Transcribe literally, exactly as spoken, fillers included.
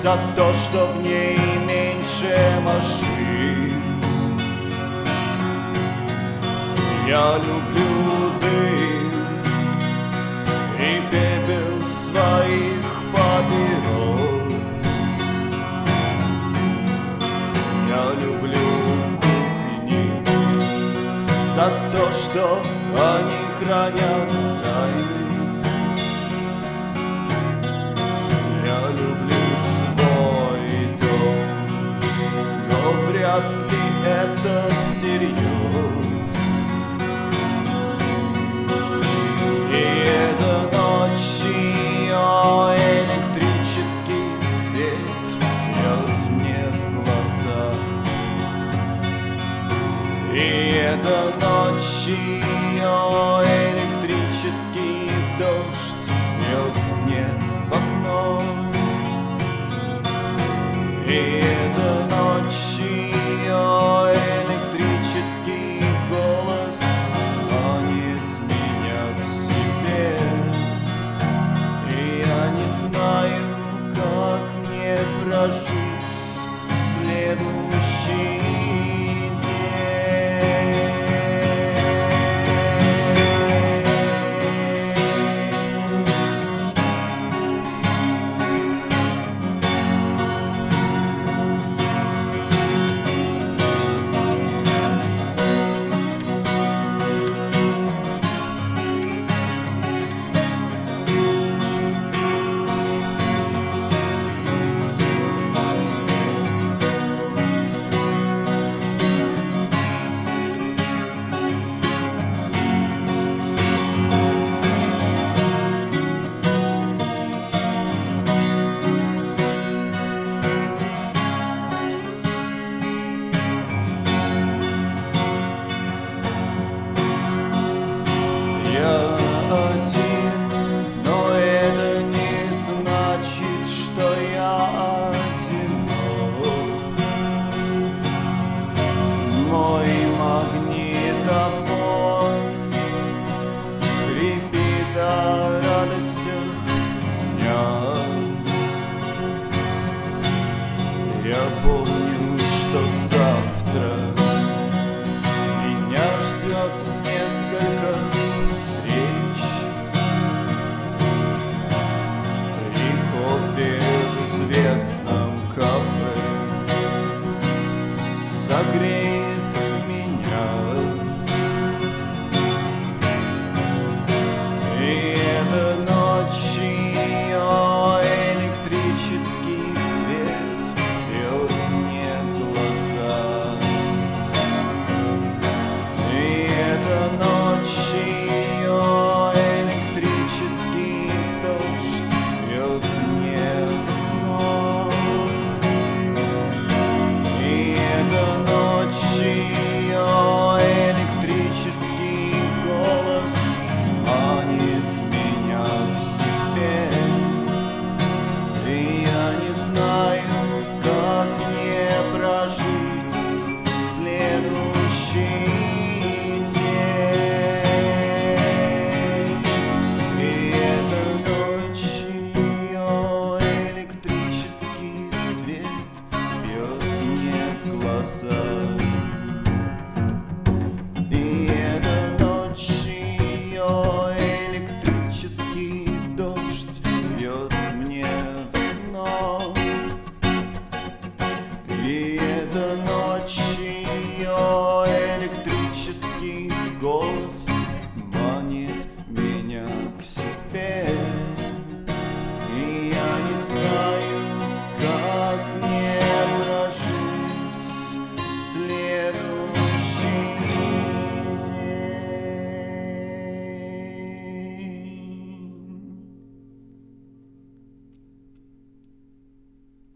за то, что в ней меньше машин. Я люблю дым и пепел своих папирос. Я люблю кухни за то, что они хранят тайны. Я люблю свой дом, но вряд ли это всерьез. И эта ночь, ее электрический свет бьет мне в глаза. И эта ночь, ее электрический дождь бьет мне в окно. И эта ночь, ее электрический голос манит меня к себе. И я не знаю, как мне прожить следующий один, но это не значит, что я одинок. Мой магнитофон крепит о радостях дня. Я помню, что завтра меня ждет несколько встреч и кофе в известном кафе согреет меня. И эта ночь, ее электрический свет бьет мне в глаза. И эта ночь, ее электрический дождь бьет мне в окно. И эта ночь, ее электрический голос манит меня к себе. И я не знаю, как мне прожить следующий голос манит меня к себе. И я не знаю,